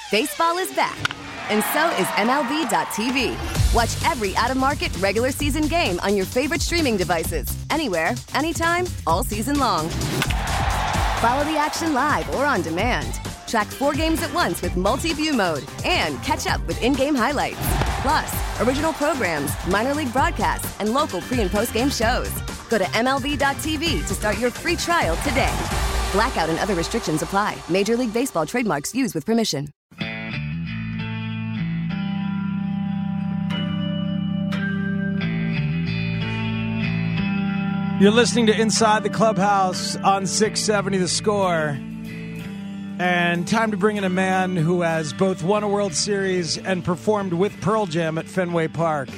Baseball is back, and so is MLB.tv. Watch every out-of-market regular season game on your favorite streaming devices, anywhere, anytime, all season long. Follow the action live or on demand. Track 4 games at once with multi-view mode and catch up with in-game highlights. Plus, original programs, minor league broadcasts, and local pre- and post-game shows. Go to MLB.tv to start your free trial today. Blackout and other restrictions apply. Major League Baseball trademarks used with permission. You're listening to Inside the Clubhouse on 670 The Score. And time to bring in a man who has both won a World Series and performed with Pearl Jam at Fenway Park.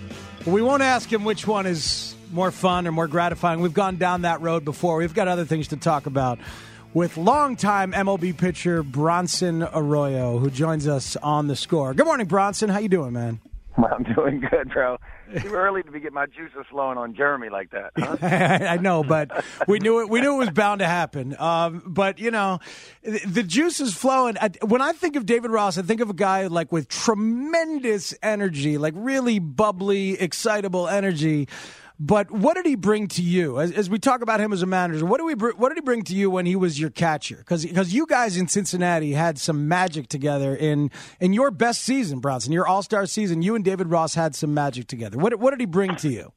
We won't ask him which one is more fun or more gratifying. We've gone down that road before. We've got other things to talk about with longtime MLB pitcher Bronson Arroyo, who joins us on The Score. Good morning, Bronson. How you doing, man? I'm doing good, bro. Too early to be getting my juices flowing on Jeremy like that, huh? I know, but we knew it was bound to happen. But, you know, the juice is flowing. When I think of David Ross, I think of a guy like with tremendous energy, like really bubbly, excitable energy. But what did he bring to you? As we talk about him as a manager, what did he bring to you when he was your catcher? Because you guys in Cincinnati had some magic together in your best season, Bronson, your All-Star season. You and David Ross had some magic together. What did he bring to you?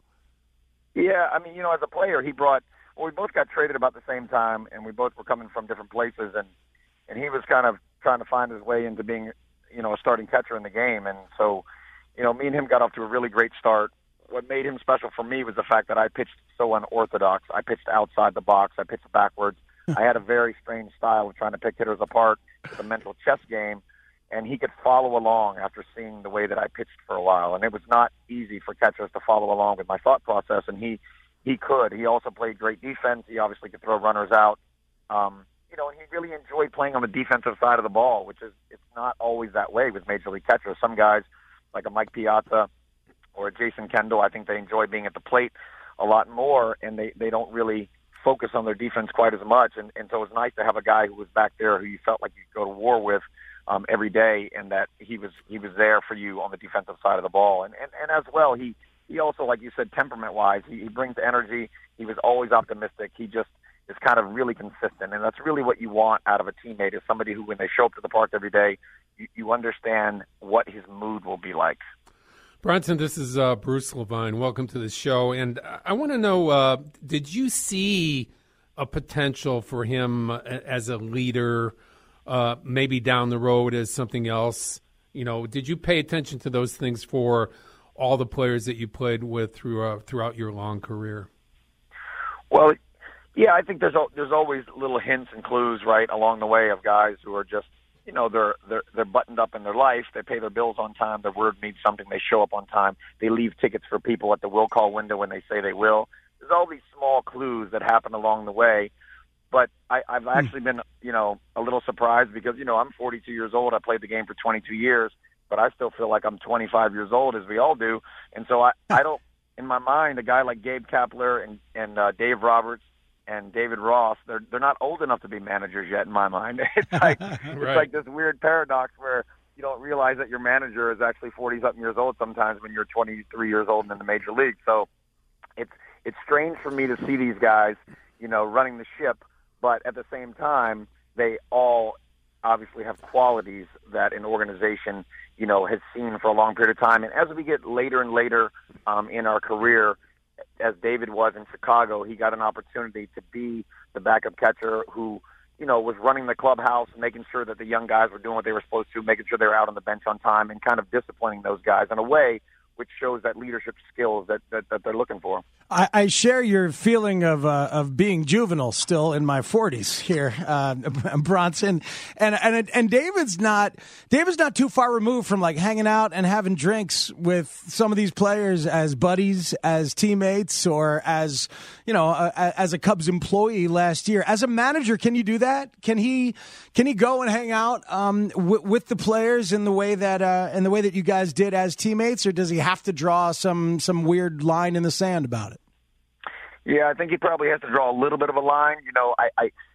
Yeah, I mean, you know, as a player, we both got traded about the same time, and we both were coming from different places, and he was kind of trying to find his way into being, you know, a starting catcher in the game. And so, you know, me and him got off to a really great start. What made him special for me was the fact that I pitched so unorthodox. I pitched outside the box. I pitched backwards. I had a very strange style of trying to pick hitters apart with a mental chess game, and he could follow along after seeing the way that I pitched for a while. And it was not easy for catchers to follow along with my thought process, and he could. He also played great defense. He obviously could throw runners out. You know, and he really enjoyed playing on the defensive side of the ball, which is it's not always that way with Major League catchers. Some guys, like a Mike Piazza or Jason Kendall, I think they enjoy being at the plate a lot more, and they don't really focus on their defense quite as much. And so it was nice to have a guy who was back there who you felt like you could go to war with every day, and that he was there for you on the defensive side of the ball. And as well, he also, like you said, temperament-wise, he brings energy. He was always optimistic. He just is kind of really consistent, and that's really what you want out of a teammate, is somebody who, when they show up to the park every day, you understand what his mood will be like. Bronson, this is Bruce Levine. Welcome to the show. And I want to know, did you see a potential for him as a leader, maybe down the road as something else? You know, did you pay attention to those things for all the players that you played with throughout your long career? Well, yeah, I think there's always little hints and clues right along the way of guys who are just, you know, they're buttoned up in their life. They pay their bills on time. Their word means something. They show up on time. They leave tickets for people at the will call window when they say they will. There's all these small clues that happen along the way. But I've actually been, you know, a little surprised because, you know, I'm 42 years old. I played the game for 22 years, but I still feel like I'm 25 years old, as we all do. And so I don't, in my mind, a guy like Gabe Kapler and Dave Roberts and David Ross, they're not old enough to be managers yet in my mind. It's like it's like this weird paradox where you don't realize that your manager is actually 40-something years old sometimes when you're 23 years old and in the major league. So it's strange for me to see these guys, you know, running the ship, but at the same time, they all obviously have qualities that an organization, you know, has seen for a long period of time. And as we get later and later in our career, as David was in Chicago, he got an opportunity to be the backup catcher who, you know, was running the clubhouse, making sure that the young guys were doing what they were supposed to, making sure they were out on the bench on time, and kind of disciplining those guys in a way which shows that leadership skills that they're looking for. I share your feeling of being juvenile still in my 40s here, Bronson, and David's not too far removed from like hanging out and having drinks with some of these players as buddies, as teammates, or as, you know, as a Cubs employee last year. As a manager, can you do that? Can he go and hang out with the players in the way that you guys did as teammates, or does he have to draw some weird line in the sand about it? Yeah, I think he probably has to draw a little bit of a line. You know,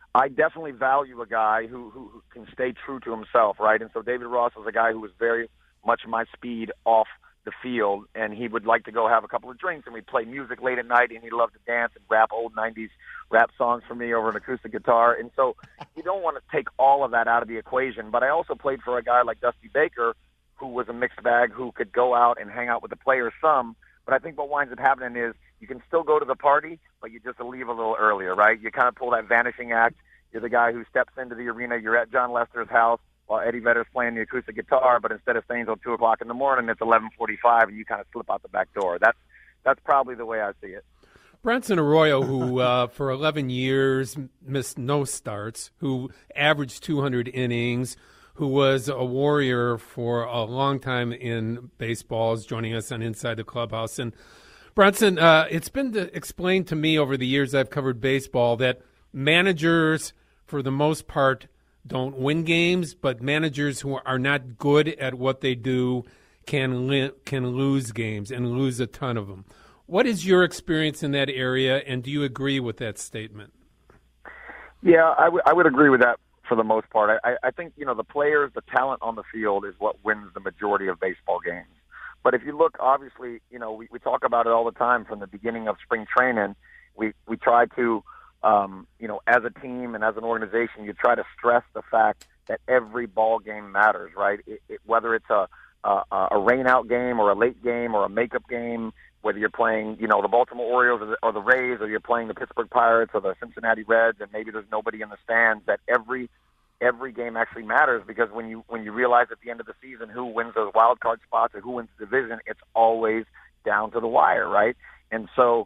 I definitely value a guy who can stay true to himself, right? And so David Ross was a guy who was very much my speed off the field, and he would like to go have a couple of drinks, and we'd play music late at night, and he loved to dance and rap old 90s rap songs for me over an acoustic guitar. And so you don't want to take all of that out of the equation. But I also played for a guy like Dusty Baker, who was a mixed bag, who could go out and hang out with the players some. But I think what winds up happening is you can still go to the party, but you just leave a little earlier, right? You kind of pull that vanishing act. You're the guy who steps into the arena. You're at John Lester's house while Eddie Vedder's playing the acoustic guitar, but instead of staying until 2 o'clock in the morning, it's 11:45, and you kind of slip out the back door. That's probably the way I see it. Bronson Arroyo, who for 11 years missed no starts, who averaged 200 innings, who was a warrior for a long time in baseball, is joining us on Inside the Clubhouse. And Bronson, it's been explained to me over the years I've covered baseball that managers, for the most part, don't win games, but managers who are not good at what they do can lose games and lose a ton of them. What is your experience in that area, and do you agree with that statement? Yeah, I would agree with that for the most part. I think, the players, the talent on the field is what wins the majority of baseball games. But if you look, obviously, we talk about it all the time from the beginning of spring training. We try to, as a team and as an organization, you try to stress the fact that every ball game matters, right? Whether it's a rain-out game or a late game or a makeup game, whether you're playing, the Baltimore Orioles or the Rays, or you're playing the Pittsburgh Pirates or the Cincinnati Reds, and maybe there's nobody in the stands, that every game actually matters, because when you realize at the end of the season who wins those wild card spots or who wins the division, it's always down to the wire, right? And so,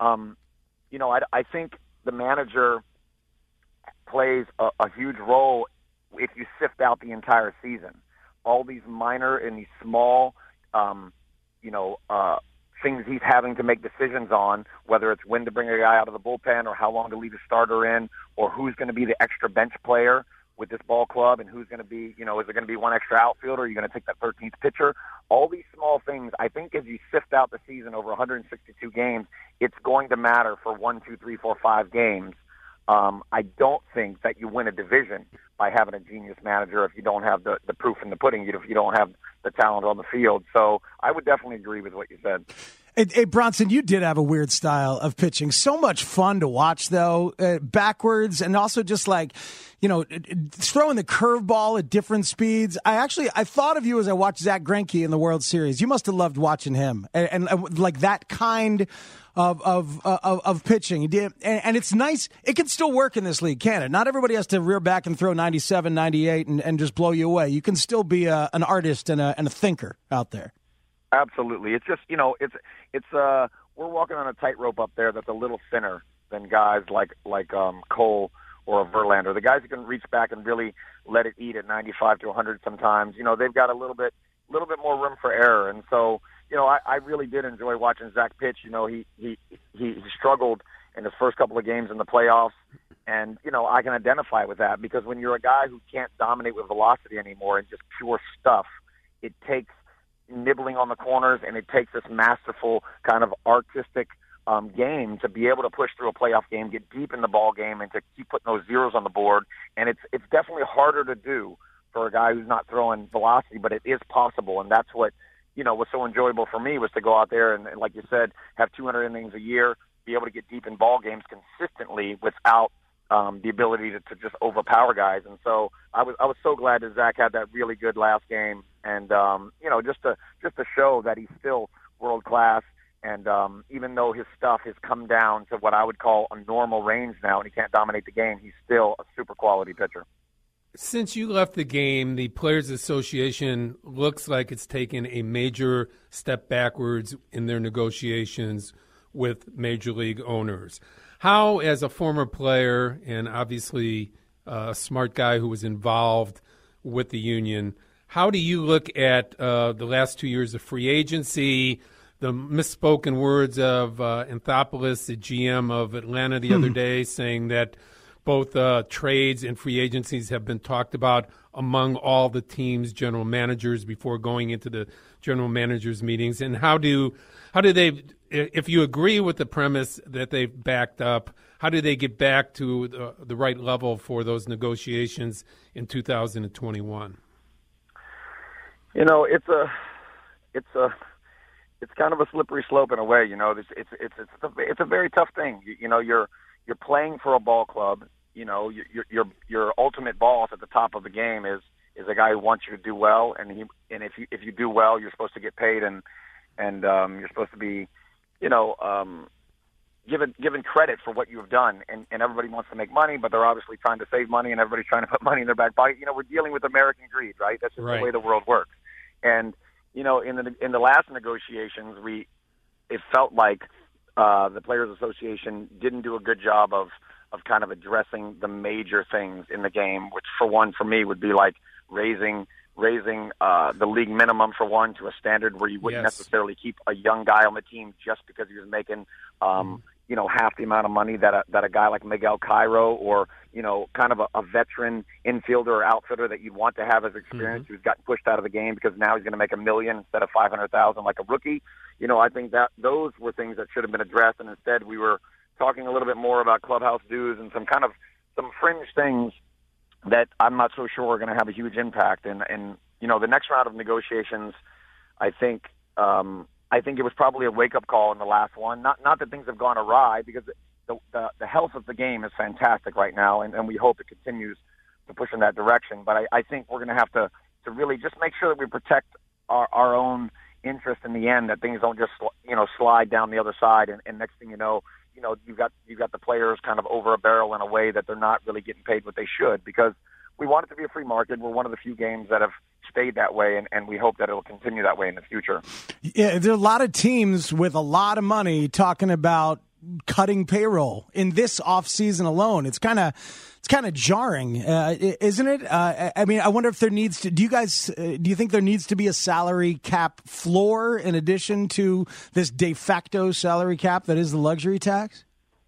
I think the manager plays a huge role if you sift out the entire season. All these minor and these small, things he's having to make decisions on, whether it's when to bring a guy out of the bullpen or how long to leave a starter in, or who's going to be the extra bench player with this ball club, and who's going to be, is there going to be one extra outfielder? Are you going to take that 13th pitcher? All these small things, I think as you sift out the season over 162 games, it's going to matter for 1, 2, 3, 4, 5 games. I don't think that you win a division by having a genius manager if you don't have the proof in the pudding, if you don't have the talent on the field. So I would definitely agree with what you said. Hey, Bronson, you did have a weird style of pitching. So much fun to watch, though, backwards, and also just like, throwing the curveball at different speeds. I thought of you as I watched Zach Greinke in the World Series. You must have loved watching him, and like that kind of pitching. And it's nice. It can still work in this league, can it? Not everybody has to rear back and throw 97, 98 and just blow you away. You can still be an artist and a thinker out there. Absolutely. It's just, we're walking on a tightrope up there that's a little thinner than guys like Cole or a Verlander. The guys who can reach back and really let it eat at 95 to 100 sometimes, they've got a little bit more room for error. And so, I really did enjoy watching Zach pitch. He struggled in his first couple of games in the playoffs. And, I can identify with that, because when you're a guy who can't dominate with velocity anymore and just pure stuff, it takes nibbling on the corners, and it takes this masterful kind of artistic game to be able to push through a playoff game, get deep in the ball game, and to keep putting those zeros on the board. And it's definitely harder to do for a guy who's not throwing velocity, but it is possible. And that's what, was so enjoyable for me, was to go out there and like you said, have 200 innings a year, be able to get deep in ball games consistently without the ability to just overpower guys. And so I was so glad that Zach had that really good last game, and just to show that he's still world class. And even though his stuff has come down to what I would call a normal range now, and he can't dominate the game, he's still a super quality pitcher. Since you left the game, the Players Association looks like it's taken a major step backwards in their negotiations with major league owners. How, as a former player and obviously a smart guy who was involved with the union, how do you look at the last 2 years of free agency, the misspoken words of Anthopoulos, the GM of Atlanta the other day, saying that both trades and free agencies have been talked about among all the team's general managers before going into the general managers meetings? And how do they, if you agree with the premise that they've backed up, how do they get back to the right level for those negotiations in 2021? You know, it's kind of a slippery slope in a way. You know, it's a very tough thing. You know, you're playing for a ball club. You know, your ultimate boss at the top of the game is a guy who wants you to do well, and if you do well, you're supposed to get paid, and you're supposed to be, you know, given credit for what you have done. And everybody wants to make money, but they're obviously trying to save money, and everybody's trying to put money in their back pocket. You know, we're dealing with American greed, right? That's just right. The way the world works. And you know, in the last negotiations, it felt like the Players Association didn't do a good job of kind of addressing the major things in the game, which for me would be like raising the league minimum for one to a standard where you wouldn't necessarily keep a young guy on the team just because he was making you know, half the amount of money that a guy like Miguel Cairo, or you know, kind of a veteran infielder or outfitter that you'd want to have as experience, who's gotten pushed out of the game because now he's going to make $1 million instead of $500,000 like a rookie. You know, I think that those were things that should have been addressed, and instead we were talking a little bit more about clubhouse dues and some fringe things that I'm not so sure are going to have a huge impact. And you know, the next round of negotiations, I think it was probably a wake-up call in the last one. Not that things have gone awry, because the health of the game is fantastic right now, and we hope it continues to push in that direction. But I think we're going to have to really just make sure that we protect our own interest in the end, that things don't just, you know, slide down the other side, and next thing you know, you've got the players kind of over a barrel in a way that they're not really getting paid what they should, because we want it to be a free market. We're one of the few games that have stayed that way, and we hope that it will continue that way in the future. Yeah, there are a lot of teams with a lot of money talking about cutting payroll in this offseason alone. It's kind of jarring, isn't it? I mean, I wonder if there needs to. Do you think there needs to be a salary cap floor in addition to this de facto salary cap that is the luxury tax?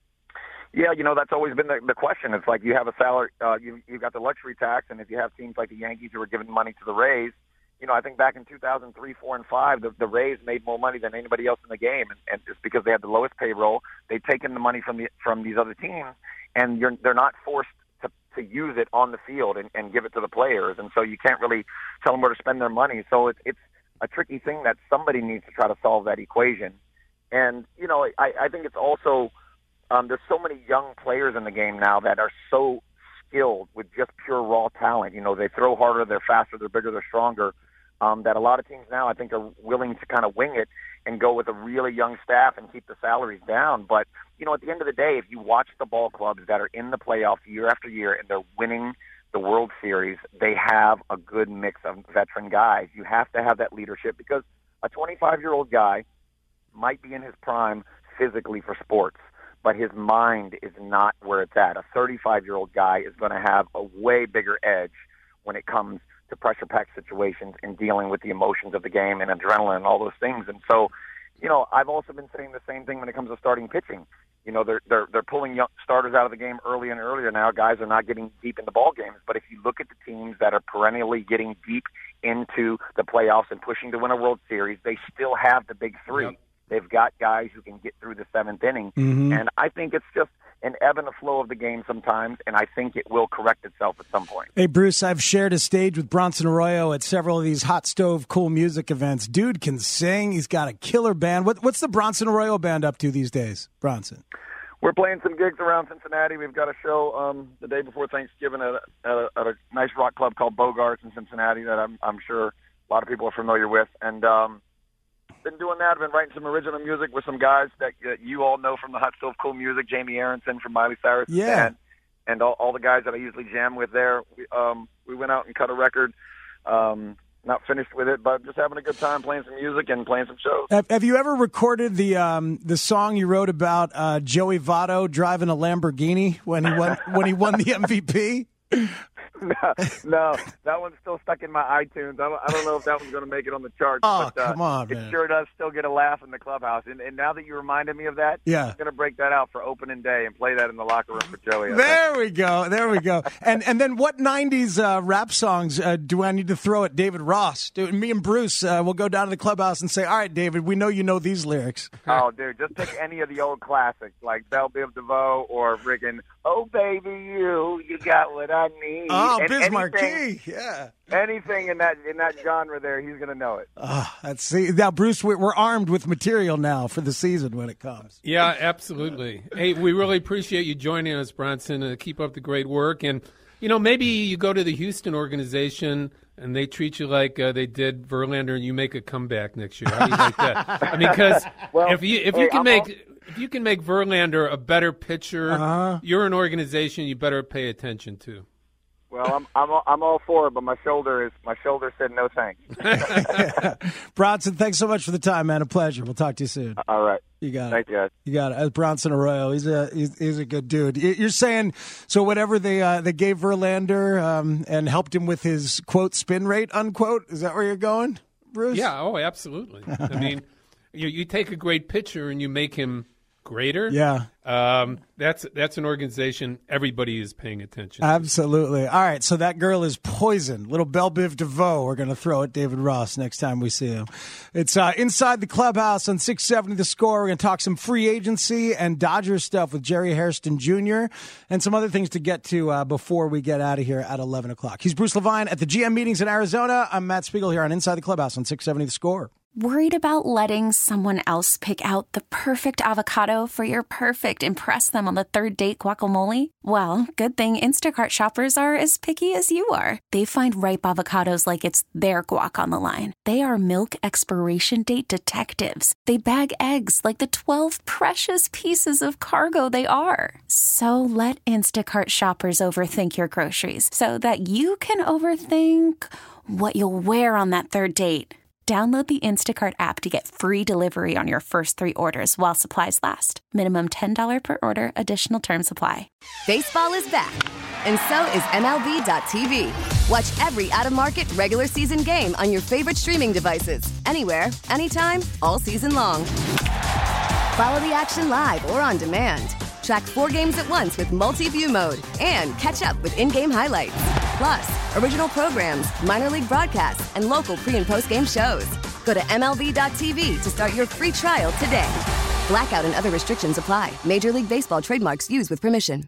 Yeah, you know, that's always been the question. It's like you have a salary, you've got the luxury tax, and if you have teams like the Yankees who are giving money to the Rays, you know, I think back in 2003, 4, and 5, the Rays made more money than anybody else in the game, and it's because they had the lowest payroll. They've taken the money from these other teams, and they're not forced to use it on the field and give it to the players, and so you can't really tell them where to spend their money. So it's a tricky thing that somebody needs to try to solve that equation. And you know, I think it's also there's so many young players in the game now that are so skilled with just pure raw talent. You know, they throw harder, they're faster, they're bigger, they're stronger. That a lot of teams now, I think, are willing to kind of wing it and go with a really young staff and keep the salaries down. But, you know, at the end of the day, if you watch the ball clubs that are in the playoffs year after year and they're winning the World Series, they have a good mix of veteran guys. You have to have that leadership, because a 25-year-old guy might be in his prime physically for sports, but his mind is not where it's at. A 35-year-old guy is going to have a way bigger edge when it comes to pressure-packed situations and dealing with the emotions of the game and adrenaline and all those things. And so, you know, I've also been saying the same thing when it comes to starting pitching. You know, they're pulling young starters out of the game earlier and earlier now. Guys are not getting deep in the ball games. But if you look at the teams that are perennially getting deep into the playoffs and pushing to win a World Series, they still have the big three. Yep. They've got guys who can get through the seventh inning. Mm-hmm. And I think it's just an ebb and a flow of the game sometimes, and I think it will correct itself at some point. Hey, Bruce, I've shared a stage with Bronson Arroyo at several of these hot stove cool music events. Dude can sing. He's got a killer band. What's the Bronson Arroyo band up to these days, Bronson? We're playing some gigs around Cincinnati. We've got a show the day before Thanksgiving at a nice rock club called Bogarts in Cincinnati that I'm sure a lot of people are familiar with. And been doing that. I've been writing some original music with some guys that you all know from the Hot Stove Cool Music, Jamie Aronson from Miley Cyrus, and all the guys that I usually jam with there. We went out and cut a record. Not finished with it, but just having a good time playing some music and playing some shows. Have you ever recorded the song you wrote about Joey Votto driving a Lamborghini when he won the MVP? No, that one's still stuck in my iTunes. I don't know if that one's going to make it on the charts. Oh, but, come on, it man. sure does still get a laugh in the clubhouse. And now that you reminded me of that, Yeah. I'm going to break that out for opening day and play that in the locker room for Joey. There we go. And then what 90s rap songs do I need to throw at David Ross? Me and Bruce will go down to the clubhouse and say, all right, David, we know you know these lyrics. Oh, dude, just pick any of the old classics like Belle Biv DeVoe or friggin' Oh Baby You got what I need. Oh, And Biz Markie, yeah. Anything in that genre there, he's going to know it. Let's see. Now, Bruce, we're armed with material now for the season when it comes. Yeah, absolutely. Hey, we really appreciate you joining us, Bronson. Keep up the great work. And, maybe you go to the Houston organization and they treat you like they did Verlander and you make a comeback next year. How do you like that? I mean, because if you can make Verlander a better pitcher, you're an organization you better pay attention to. Well, I'm all for it, but my shoulder said no thanks. Bronson, thanks so much for the time, man. A pleasure. We'll talk to you soon. All right. You got it. Thank you, guys. You got it. Bronson Arroyo, he's a good dude. You're saying so? Whatever they gave Verlander and helped him with his quote spin rate unquote. Is that where you're going, Bruce? Yeah. Oh, absolutely. I mean, you take a great pitcher and you make him greater. Yeah. That's an organization everybody is paying attention to. Absolutely. All right, so that girl is poison. Little Belle Biv DeVoe we're going to throw at David Ross next time we see him. It's Inside the Clubhouse on 670 The Score. We're going to talk some free agency and Dodgers stuff with Jerry Hairston Jr. and some other things to get to before we get out of here at 11 o'clock. He's Bruce Levine at the GM meetings in Arizona. I'm Matt Spiegel here on Inside the Clubhouse on 670 The Score. Worried about letting someone else pick out the perfect avocado for your perfect impress them on the third date guacamole? Well, good thing Instacart shoppers are as picky as you are. They find ripe avocados like it's their guac on the line. They are milk expiration date detectives. They bag eggs like the 12 precious pieces of cargo they are. So let Instacart shoppers overthink your groceries so that you can overthink what you'll wear on that third date. Download the Instacart app to get free delivery on your first 3 orders while supplies last. Minimum $10 per order. Additional terms apply. Baseball is back, and so is MLB.tv. Watch every out-of-market regular season game on your favorite streaming devices. Anywhere, anytime, all season long. Follow the action live or on demand. Track 4 games at once with multi-view mode and catch up with in-game highlights. Plus, original programs, minor league broadcasts, and local pre- and post-game shows. Go to MLB.tv to start your free trial today. Blackout and other restrictions apply. Major League Baseball trademarks used with permission.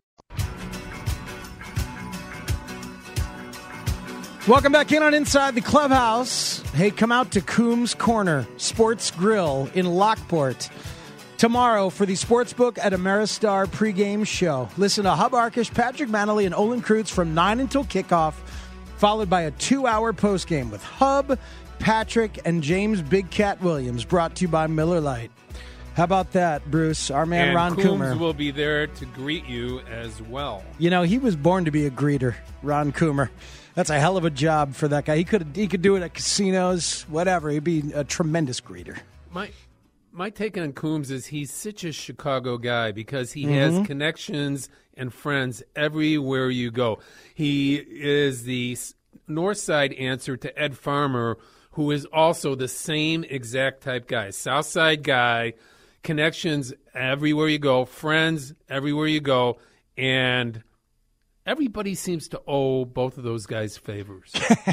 Welcome back in on Inside the Clubhouse. Hey, come out to Coombs Corner Sports Grill in Lockport tomorrow for the Sportsbook at Ameristar pregame show. Listen to Hub Arkish, Patrick Manley, and Olin Kreutz from 9 until kickoff, followed by a 2-hour postgame with Hub, Patrick, and James Big Cat Williams, brought to you by Miller Lite. How about that, Bruce? Our man, and Ron Coomer will be there to greet you as well. You know, he was born to be a greeter, Ron Coomer. That's a hell of a job for that guy. He could do it at casinos, whatever. He'd be a tremendous greeter. My take on Coombs is he's such a Chicago guy because he has connections and friends everywhere you go. He is the north side answer to Ed Farmer, who is also the same exact type guy. South side guy, connections everywhere you go, friends everywhere you go, and everybody seems to owe both of those guys favors.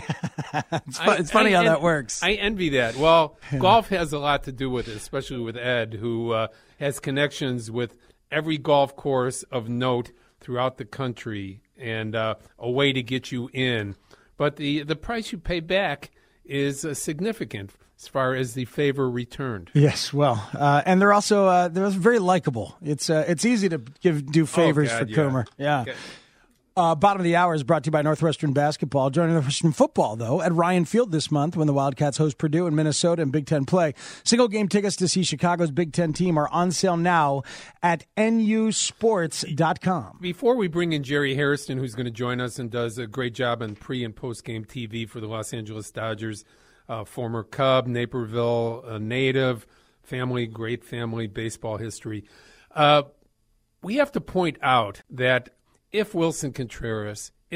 It's funny how that works. I envy that. Well, golf has a lot to do with it, especially with Ed, who has connections with every golf course of note throughout the country and a way to get you in. But the price you pay back is significant as far as the favor returned. Yes, well, and they're also they're very likable. It's easy to do favors for Coomer. Yeah. Okay. Bottom of the hour is brought to you by Northwestern Basketball. Joining Northwestern Football, though, at Ryan Field this month when the Wildcats host Purdue in Minnesota in Big Ten play. Single game tickets to see Chicago's Big Ten team are on sale now at nusports.com. Before we bring in Jerry Hairston, who's going to join us and does a great job on pre- and post-game TV for the Los Angeles Dodgers, former Cub, Naperville native, great family baseball history. We have to point out that if Wilson Contreras, if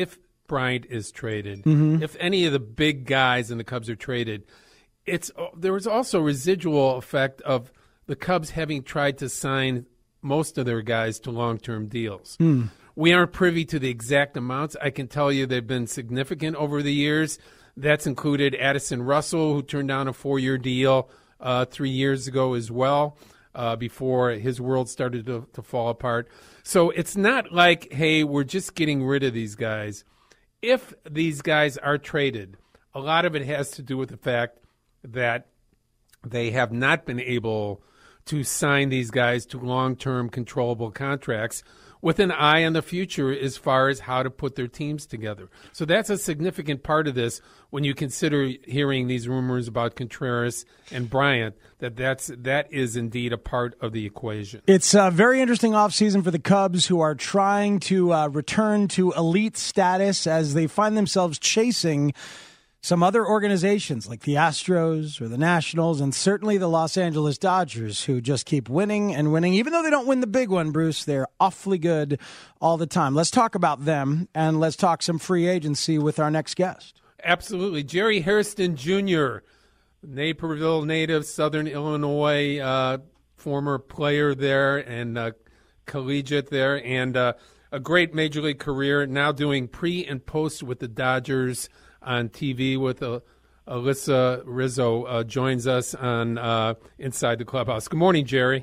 Bryant is traded, Mm-hmm. if any of the big guys in the Cubs are traded, there was also residual effect of the Cubs having tried to sign most of their guys to long-term deals. We aren't privy to the exact amounts. I can tell you they've been significant over the years. That's included Addison Russell, who turned down a 4-year deal 3 years ago as well, before his world started to fall apart. So it's not like, hey, we're just getting rid of these guys. If these guys are traded, a lot of it has to do with the fact that they have not been able to sign these guys to long-term controllable contracts with an eye on the future as far as how to put their teams together. So that's a significant part of this when you consider hearing these rumors about Contreras and Bryant, that is indeed a part of the equation. It's a very interesting offseason for the Cubs, who are trying to return to elite status as they find themselves chasing some other organizations like the Astros or the Nationals, and certainly the Los Angeles Dodgers, who just keep winning and winning. Even though they don't win the big one, Bruce, they're awfully good all the time. Let's talk about them, and let's talk some free agency with our next guest. Absolutely. Jerry Hairston Jr., Naperville native, Southern Illinois, former player there and collegiate there, and a great Major League career, now doing pre and post with the Dodgers on TV with Alyssa Rizzo, joins us on Inside the Clubhouse. Good morning, Jerry.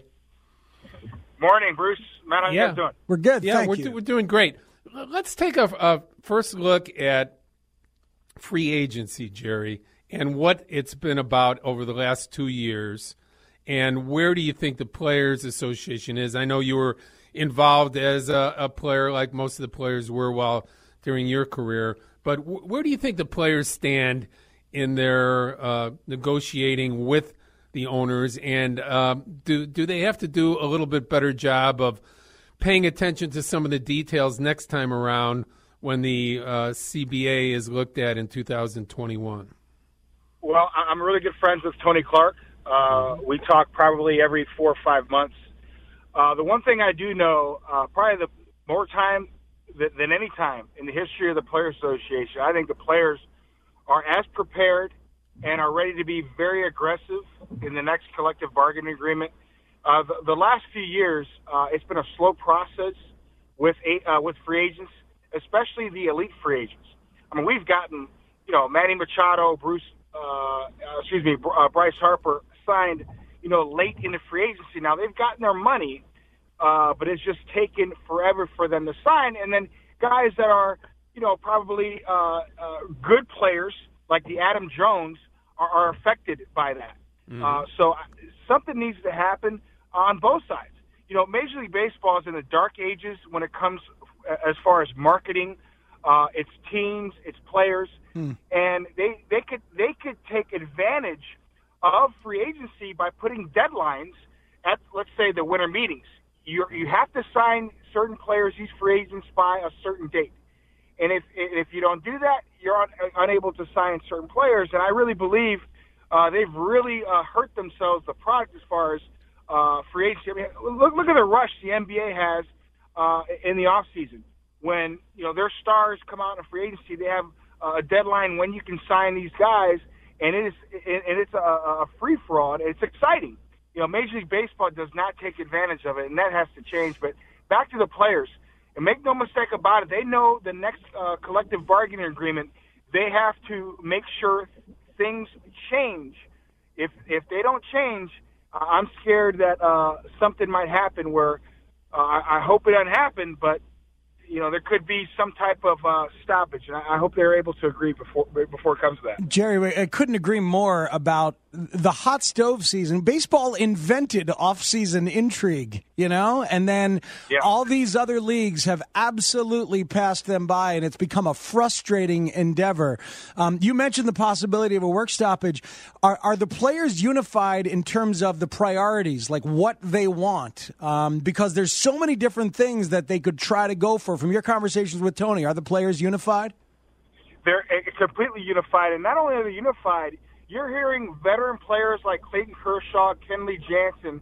Morning, Bruce. Matt, how you guys doing? We're good, thank you. We're doing great. Let's take a first look at free agency, Jerry, and what it's been about over the last 2 years, and where do you think the Players Association is? I know you were involved as a player, like most of the players were during your career, but where do you think the players stand in their negotiating with the owners, and do they have to do a little bit better job of paying attention to some of the details next time around when the CBA is looked at in 2021? Well, I'm really good friends with Tony Clark. We talk probably every 4 or 5 months. The one thing I do know, probably the more time than any time in the history of the Players Association, I think the players are as prepared and are ready to be very aggressive in the next collective bargaining agreement. The last few years, it's been a slow process with free agents, especially the elite free agents. I mean, we've gotten, Manny Machado, Bryce Harper signed, late into free agency. Now they've gotten their money, but it's just taken forever for them to sign. And then guys that are, probably good players like the Adam Jones are affected by that. So something needs to happen on both sides. Major League Baseball is in the dark ages when it comes as far as marketing, its teams, its players, and they could take advantage of free agency by putting deadlines at, let's say, the winter meetings. You have to sign certain players, these free agents, by a certain date. And if you don't do that, you're unable to sign certain players. And I really believe they've really hurt themselves, the product, as far as free agency. I mean, look at the rush the NBA has in the offseason. When their stars come out in free agency, they have a deadline when you can sign these guys, and it's a free for all. It's exciting. Major League Baseball does not take advantage of it, and that has to change. But back to the players, and make no mistake about it, they know the next collective bargaining agreement, they have to make sure things change. If they don't change, I'm scared that something might happen where I hope it doesn't happen, but there could be some type of stoppage, and I hope they're able to agree before it comes to that. Jerry, I couldn't agree more about the hot stove season. Baseball invented off-season intrigue, and then all these other leagues have absolutely passed them by, and it's become a frustrating endeavor. You mentioned the possibility of a work stoppage. Are the players unified in terms of the priorities, like what they want? Because there's so many different things that they could try to go for. From your conversations with Tony, are the players unified? They're completely unified, and not only are they unified, you're hearing veteran players like Clayton Kershaw, Kenley Jansen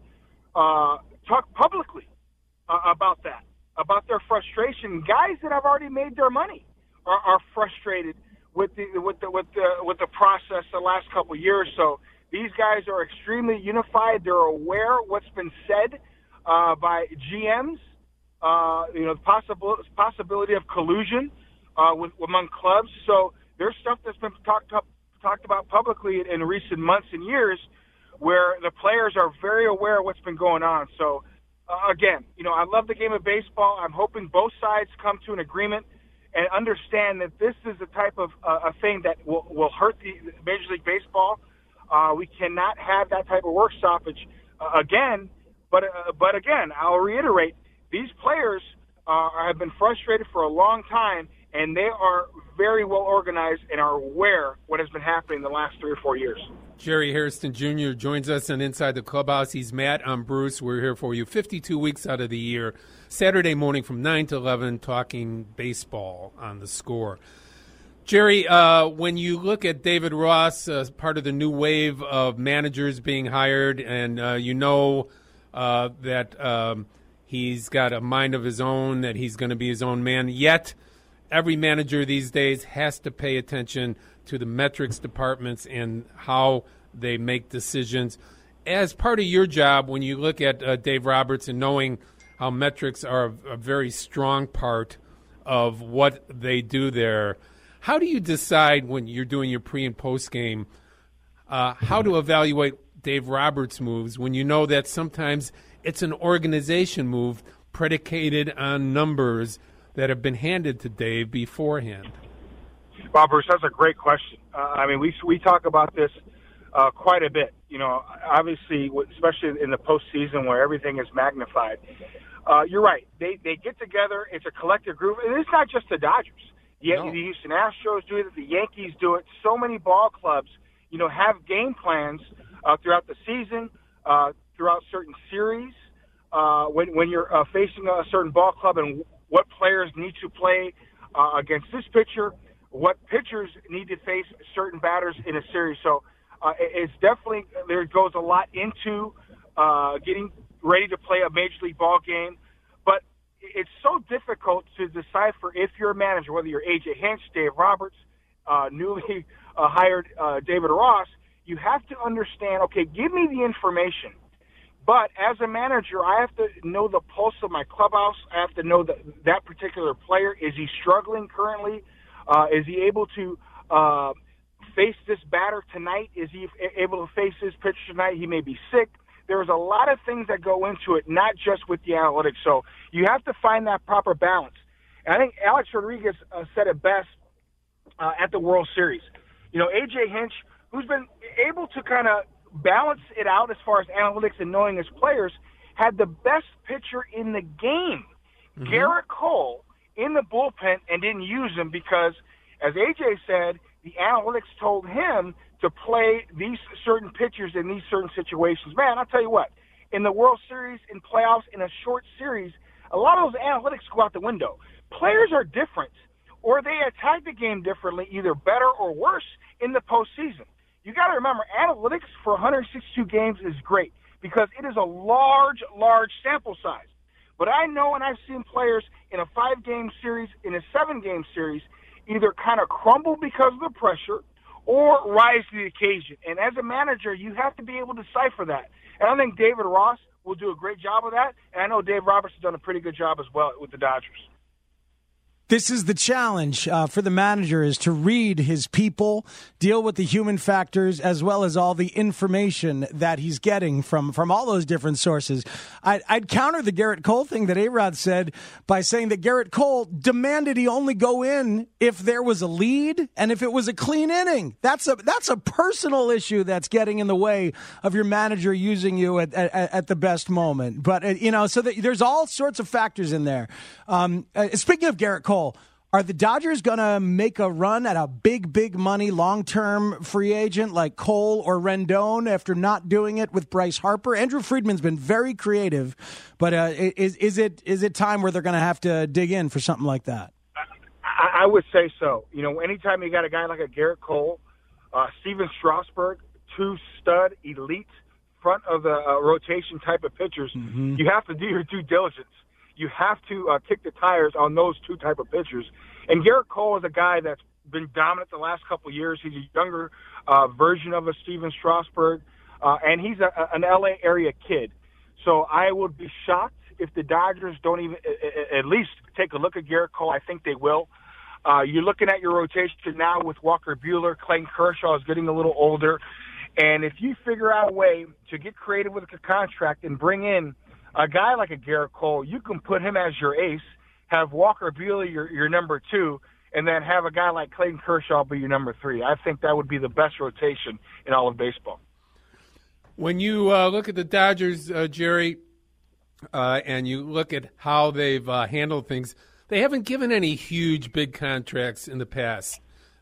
talk publicly about that, about their frustration. Guys that have already made their money, are frustrated with the process the last couple of years. So these guys are extremely unified. They're aware of what's been said by GMs. The possibility of collusion among clubs. So there's stuff that's been talked about publicly in recent months and years, where the players are very aware of what's been going on. So again, I love the game of baseball. I'm hoping both sides come to an agreement and understand that this is the type of a thing that will hurt the Major League Baseball. We cannot have that type of work stoppage again. But again, I'll reiterate, these players have been frustrated for a long time, and they are very well organized and are aware what has been happening the last 3 or 4 years. Jerry Hairston Jr. joins us on Inside the Clubhouse. He's Matt. I'm Bruce. We're here for you 52 weeks out of the year, Saturday morning from 9 to 11, talking baseball on The Score. Jerry, when you look at David Ross, part of the new wave of managers being hired, and that he's got a mind of his own, that he's going to be his own man, yet every manager these days has to pay attention to the metrics departments and how they make decisions. As part of your job, when you look at Dave Roberts and knowing how metrics are a very strong part of what they do there, how do you decide when you're doing your pre- and post-game how to evaluate Dave Roberts' moves when you know that sometimes it's an organization move predicated on numbers that have been handed to Dave beforehand? Well, Bruce, that's a great question. We talk about this quite a bit. Obviously, especially in the postseason where everything is magnified. You're right. They get together. It's a collective group, and it's not just the Dodgers. The Houston Astros do it. The Yankees do it. So many ball clubs, have game plans throughout the season, throughout certain series. When you're facing a certain ball club and what players need to play against this pitcher, what pitchers need to face certain batters in a series. So it's definitely, there goes a lot into getting ready to play a Major League ball game. But it's so difficult to decipher if you're a manager, whether you're A.J. Hinch, Dave Roberts, newly hired David Ross. You have to understand, okay, give me the information. But as a manager, I have to know the pulse of my clubhouse. I have to know that particular player. Is he struggling currently? Is he able to face this batter tonight? Is he able to face this pitcher tonight? He may be sick. There's a lot of things that go into it, not just with the analytics. So you have to find that proper balance. And I think Alex Rodriguez said it best at the World Series. A.J. Hinch, who's been able to kind of balance it out as far as analytics and knowing his players, had the best pitcher in the game, Garrett Cole, in the bullpen, and didn't use him because, as AJ said, the analytics told him to play these certain pitchers in these certain situations. Man, I'll tell you what, in the World Series, in playoffs, in a short series, a lot of those analytics go out the window. Players are different, or they attack the game differently, either better or worse, in the postseason. You got to remember, analytics for 162 games is great because it is a large sample size. But I know, and I've seen players in a 5-game series, in a 7-game series, either kind of crumble because of the pressure or rise to the occasion. And as a manager, you have to be able to decipher that. And I think David Ross will do a great job of that. And I know Dave Roberts has done a pretty good job as well with the Dodgers. This is the challenge for the manager, is to read his people, deal with the human factors, as well as all the information that he's getting from all those different sources. I'd counter the Garrett Cole thing that A-Rod said by saying that Garrett Cole demanded he only go in if there was a lead and if it was a clean inning. That's a personal issue that's getting in the way of your manager using you at the best moment. But, so there's all sorts of factors in there. Speaking of Garrett Cole, are the Dodgers going to make a run at a big money long-term free agent like Cole or Rendon after not doing it with Bryce Harper? Andrew Friedman's been very creative, but is it time where they're going to have to dig in for something like that? I would say so. Anytime you got a guy like a Garrett Cole, Steven Strasburg, 2 stud elite front of the rotation type of pitchers, you have to do your due diligence. you have to kick the tires on those two type of pitchers. And Garrett Cole is a guy that's been dominant the last couple of years. He's a younger version of a Steven Strasburg, and he's an LA area kid. So I would be shocked if the Dodgers don't even at least take a look at Garrett Cole. I think they will. You're looking at your rotation now with Walker Buehler. Clayton Kershaw is getting a little older. And if you figure out a way to get creative with a contract and bring in a guy like a Garrett Cole, you can put him as your ace, have Walker Buehler your number 2, and then have a guy like Clayton Kershaw be your number 3. I think that would be the best rotation in all of baseball. When you look at the Dodgers, Jerry, and you look at how they've handled things, they haven't given any huge, big contracts in the past.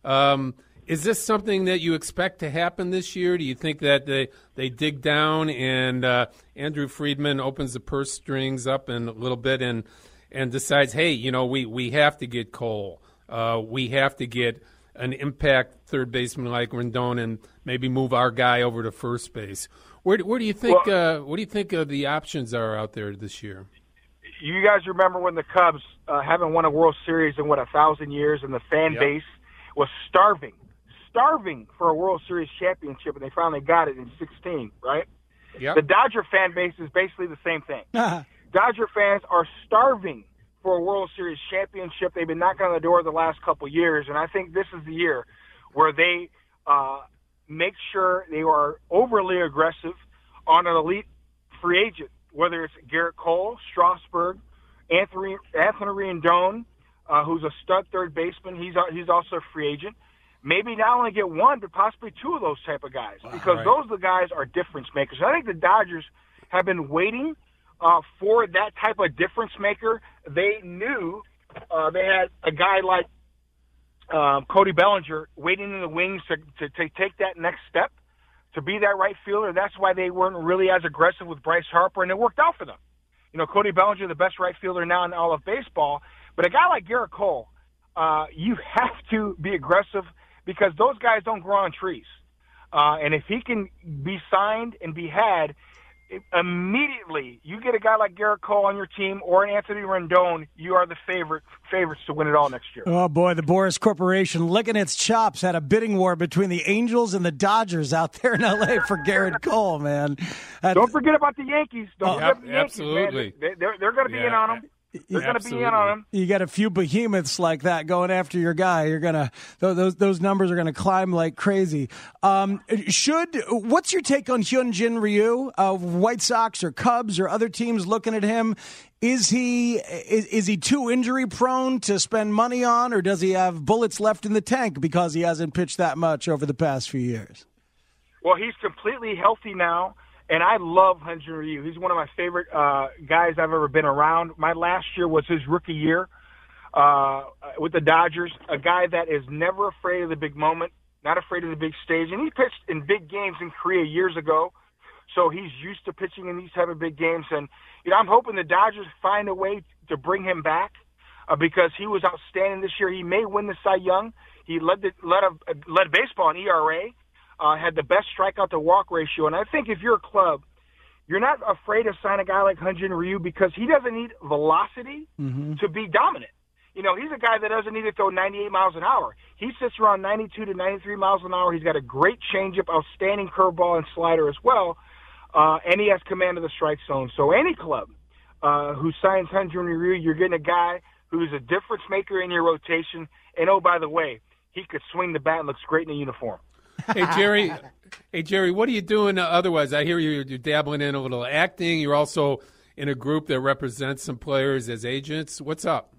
Is this something that you expect to happen this year? Do you think that they dig down and Andrew Friedman opens the purse strings up a little bit and decides, hey, we have to get Cole. We have to get an impact third baseman like Rendon and maybe move our guy over to first base. Where do you think what do you think the options are out there this year? You guys remember when the Cubs haven't won a World Series in 1,000 years, and the fan base was starving for a World Series championship, and they finally got it in 2016, right? Yep. The Dodger fan base is basically the same thing. Dodger fans are starving for a World Series championship. They've been knocking on the door the last couple of years, and I think this is the year where they make sure they are overly aggressive on an elite free agent, whether it's Garrett Cole, Strasburg, Anthony Rendon, who's a stud third baseman. He's also a free agent. Maybe not only get one, but possibly 2 of those type of guys, because those are the guys are difference makers. I think the Dodgers have been waiting for that type of difference maker. They knew they had a guy like Cody Bellinger waiting in the wings to take that next step, to be that right fielder. That's why they weren't really as aggressive with Bryce Harper, and it worked out for them. Cody Bellinger, the best right fielder now in all of baseball. But a guy like Garrett Cole, you have to be aggressive because those guys don't grow on trees. And if he can be signed and be had, immediately you get a guy like Garrett Cole on your team or an Anthony Rendon, you are the favorites to win it all next year. Oh, boy, the Boris Corporation licking its chops had a bidding war between the Angels and the Dodgers out there in L.A. for Garrett Cole, man. Don't forget about the Yankees. Don't forget the Yankees, absolutely. Man. They're going to be in on them. They're going to be in on him. You got a few behemoths like that going after your guy. You're gonna those numbers are gonna climb like crazy. What's your take on Hyunjin Ryu? White Sox or Cubs or other teams looking at him? Is he too injury prone to spend money on, or does he have bullets left in the tank because he hasn't pitched that much over the past few years? Well, he's completely healthy now. And I love Hyunjin Ryu. He's one of my favorite guys I've ever been around. My last year was his rookie year with the Dodgers, a guy that is never afraid of the big moment, not afraid of the big stage. And he pitched in big games in Korea years ago, so he's used to pitching in these type of big games. And I'm hoping the Dodgers find a way to bring him back because he was outstanding this year. He may win the Cy Young. He led baseball in ERA. Had the best strikeout-to-walk ratio. And I think if you're a club, you're not afraid to sign a guy like Hyunjin Ryu because he doesn't need velocity to be dominant. He's a guy that doesn't need to throw 98 miles an hour. He sits around 92 to 93 miles an hour. He's got a great changeup, outstanding curveball and slider as well, and he has command of the strike zone. So any club who signs Hyunjin Ryu, you're getting a guy who's a difference maker in your rotation. And, oh, by the way, he could swing the bat and looks great in a uniform. Hey, Jerry, what are you doing otherwise? I hear you're dabbling in a little acting. You're also in a group that represents some players as agents. What's up?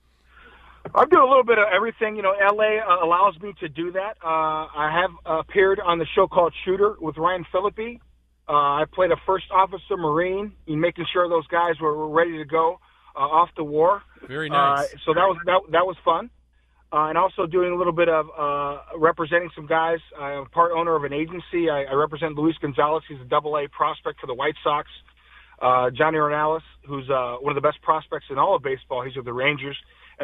I'm doing a little bit of everything. L.A. allows me to do that. I have appeared on the show called Shooter with Ryan Phillippe. I played a first officer Marine in making sure those guys were ready to go off the war. Very nice. So that was fun. And also doing a little bit of representing some guys. I'm part owner of an agency. I represent Luis Gonzalez. He's a Double-A prospect for the White Sox. Johnny Ornelas, who's one of the best prospects in all of baseball. He's with the Rangers. And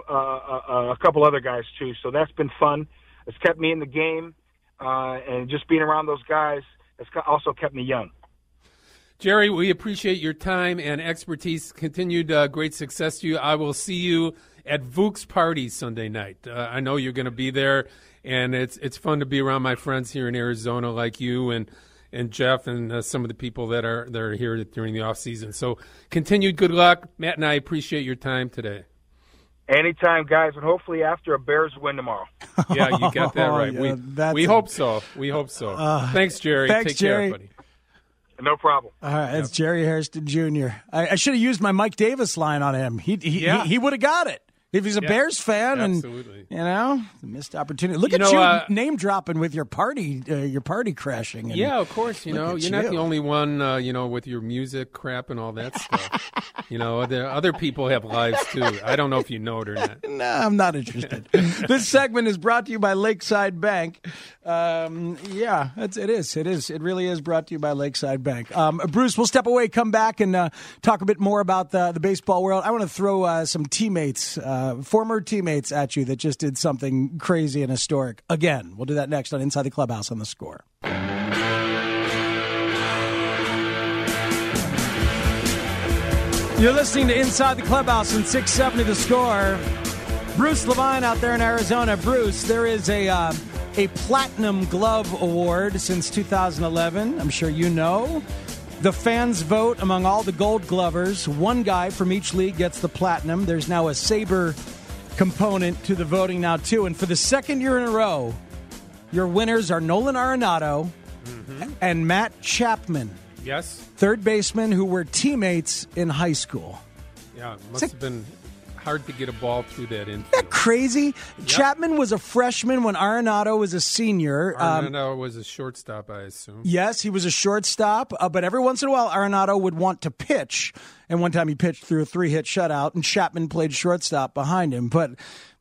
a couple other guys, too. So that's been fun. It's kept me in the game. And just being around those guys has also kept me young. Jerry, we appreciate your time and expertise. Continued great success to you. I will see you at Vuk's party Sunday night. I know you're going to be there, and it's fun to be around my friends here in Arizona like you and Jeff and some of the people that are here during the off season. So continued good luck. Matt and I appreciate your time today. Anytime, guys, and hopefully after a Bears win tomorrow. Yeah, you got that right. We hope so. We hope so. Thanks, Jerry. Thanks, Take Jerry. care, buddy. No problem. All right, that's Jerry Hairston Jr. I should have used my Mike Davis line on him. He would have got it. If he's a Bears fan, absolutely. And missed opportunity. Look at you name dropping with your party crashing. And of course. You're not the only one. With your music crap and all that stuff. The other people have lives too. I don't know if you know it or not. No, I'm not interested. This segment is brought to you by Lakeside Bank. It is. It really is brought to you by Lakeside Bank. Bruce, we'll step away, come back, and talk a bit more about the baseball world. I want to throw some teammates. Former teammates at you that just did something crazy and historic. Again, we'll do that next on Inside the Clubhouse on The Score. You're listening to Inside the Clubhouse on 670 The Score. Bruce Levine out there in Arizona. Bruce, there is a Platinum Glove Award since 2011. I'm sure you know. The fans vote among all the Gold Glovers. One guy from each league gets the Platinum. There's now a Sabre component to the voting now, too. And for the second year in a row, your winners are Nolan Arenado and Matt Chapman. Yes. Third baseman who were teammates in high school. Yeah, it must have been hard to get a ball through that infield. Isn't that crazy? Yep. Chapman was a freshman when Arenado was a senior. Arenado was a shortstop, I assume. Yes, he was a shortstop, but every once in a while Arenado would want to pitch, and one time he pitched through a 3-hit shutout, and Chapman played shortstop behind him. But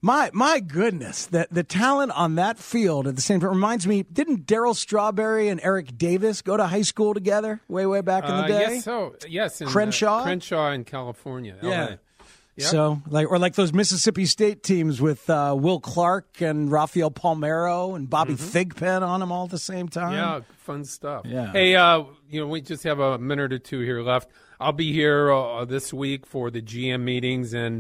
my goodness, the talent on that field at the same time reminds me, didn't Darryl Strawberry and Eric Davis go to high school together way back in the day? Yes, so. Yes, in Crenshaw in California, yeah. LA. Yep. So, like those Mississippi State teams with Will Clark and Rafael Palmeiro and Bobby Thigpen on them all at the same time. Yeah, fun stuff. Yeah. Hey, we just have a minute or two here left. I'll be here this week for the GM meetings, and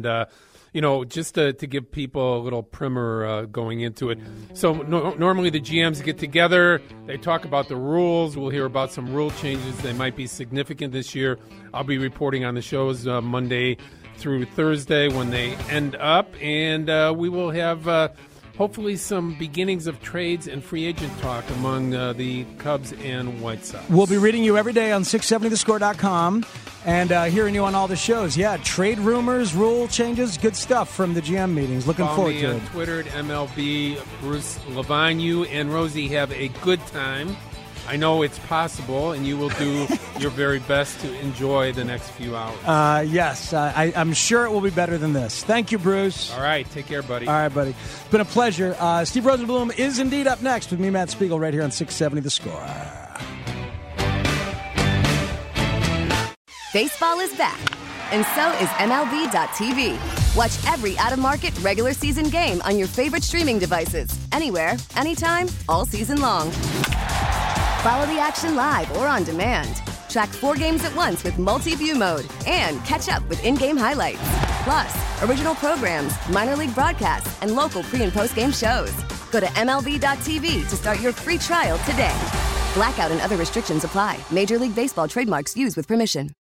just to give people a little primer going into it. So normally the GMs get together, they talk about the rules. We'll hear about some rule changes that might be significant this year. I'll be reporting on the shows Monday through Thursday when they end up, and we will have hopefully some beginnings of trades and free agent talk among the Cubs and White Sox. We'll be reading you every day on 670thescore.com and hearing you on all the shows. Yeah, trade rumors, rule changes, good stuff from the GM meetings. Looking forward to it. Follow me on Twitter at MLB Bruce Levine. You and Rosie have a good time. I know it's possible, and you will do your very best to enjoy the next few hours. Yes, I'm sure it will be better than this. Thank you, Bruce. All right, take care, buddy. All right, buddy. It's been a pleasure. Steve Rosenbloom is indeed up next with me, Matt Spiegel, right here on 670 The Score. Baseball is back, and so is MLB.tv. Watch every out-of-market regular season game on your favorite streaming devices, anywhere, anytime, all season long. Follow the action live or on demand. Track 4 games at once with multi-view mode and catch up with in-game highlights. Plus, original programs, minor league broadcasts, and local pre- and post-game shows. Go to MLB.tv to start your free trial today. Blackout and other restrictions apply. Major League Baseball trademarks used with permission.